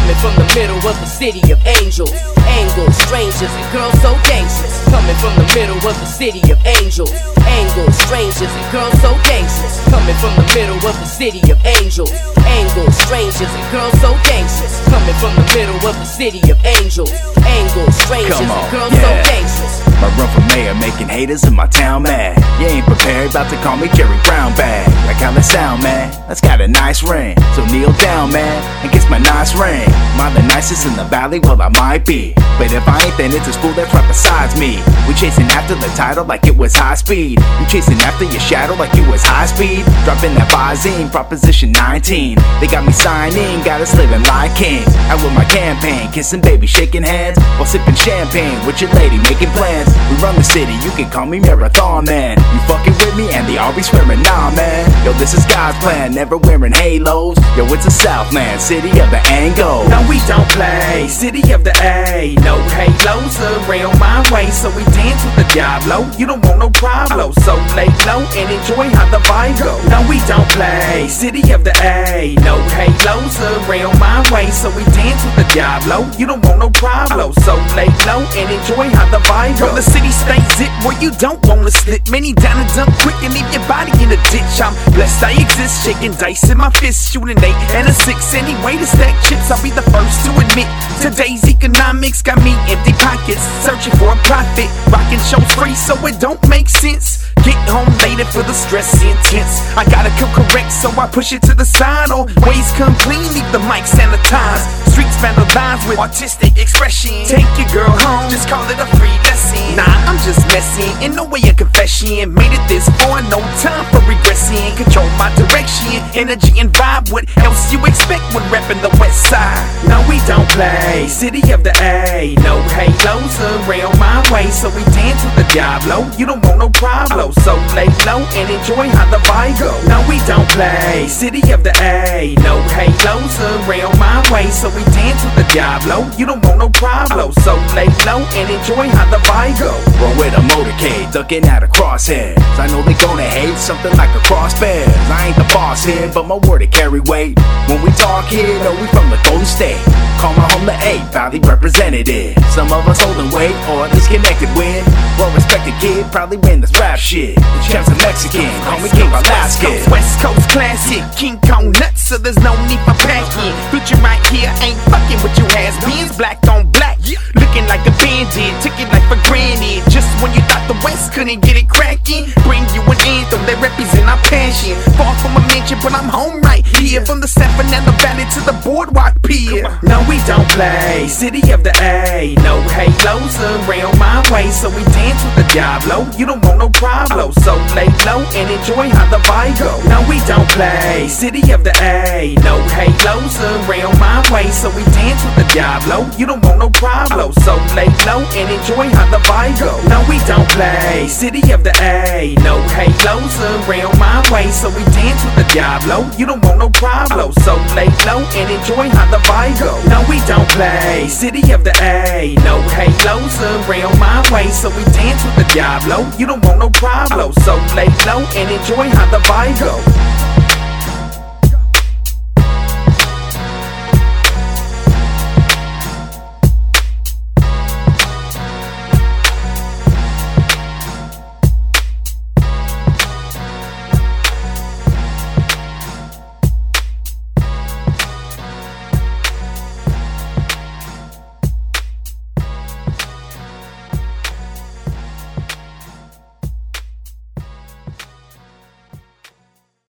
coming from the middle of the city of angels. Angles, strangers, and girls so dangerous. Coming from the middle of the city of angels. Angles, strangers, and girls so dangerous. Coming from the middle of the city of angels. Angles, strangers, and girls so dangerous. Coming from the middle of the city of angels. Angles, strangers, and girls so dangerous. My run for mayor making haters in my town mad. You ain't prepared, about to call me Jerry Brown bag. Like how that sound, man, that's got a nice ring. So kneel down, man, and kiss my nice ring. Am I the nicest in the valley? Well, I might be, but if I ain't, then it's a fool that's right besides me. We chasing after the title like it was high speed. You chasing after your shadow like you was high speed. Dropping that Visine, Proposition 19. They got me signing, got us living like kings. Out with my campaign, kissing baby, shaking hands, while sipping champagne with your lady, making plans. We run the city, you can call me Marathon Man. You fucking with me and they all be swearing, nah man. Yo, this is God's plan, never wearing halos. Yo, it's the Southland, city of the Angle. No, we don't play, city of the A. No halos around my way, so we dance with the Diablo. You don't want no problem, so lay low and enjoy how the vibe go. No, we don't play, city of the A. No halos around my way, so we dance with the Diablo. You don't want no problem, so lay low and enjoy how the vibe go. From the city stays it where you don't wanna slip. Many down and dump quick and leave your body in a ditch. I'm blessed I exist, shaking dice in my fist, shooting 8 and a 6. Any way to stack chips, I'll be the first to admit. Today's economics got me empty pockets, searching for a profit. Rocking shows free, so it don't make sense. Get home later for the stress intense. I gotta come correct, so I push it to the side. Always come clean, leave the mic sanitized. Streets vandalized with artistic expression. Take your girl home, just call it a free lesson. Nah, I'm just messing, in no way a confession. Made it this far, no time for regressing. Control my direction, energy and vibe. What else you expect when repping the west side? No, we don't play, city of the A. No halos around my way, so we dance with the Diablo. You don't want no problem, so lay low and enjoy how the vibe go. No, we don't play, city of the A. No halos around my way, so we dance with the Diablo. You don't want no problem, so lay low and enjoy how the vibe go. Roll with a motorcade, ducking out of crosshairs. I know they gonna hate something like a crossbears. I ain't the boss here, but my word to carry weight. When we talk here, no, we from the Golden State. Call my home the 8 Valley representative. Some of us holding weight, or disconnected with. Well-respected kid, probably win this rap shit. The champ's a Mexican, call me King Velasquez. West Coast classic, King Kong nuts, so there's no need for packing. Future right here ain't fucking with you has-beens. Black on black, looking like a bandit, took it like for granted. Just when you thought the West couldn't get it cracking, bring you an anthem that represent our passion. Far from a mansion, but I'm home right here. From the San Fernando Valley to the Boardwalk Pier. No, we don't play, city of the A. No halos around my way, so we dance with the Diablo. You don't want no problem, so lay low and enjoy how the vibe go. No, we don't play, city of the A. No halos around my way, so we dance with the Diablo. You don't want no problem, so lay low and enjoy how the vibe go. No, we don't play, city of the A. No halos around my way, so we dance with the Diablo. You don't want no problem, so lay low and enjoy how the vibe go. No, we don't play, city of the A. No halos around my way, so we dance with the Diablo. You don't want no problem, so lay low and enjoy how the vibe go.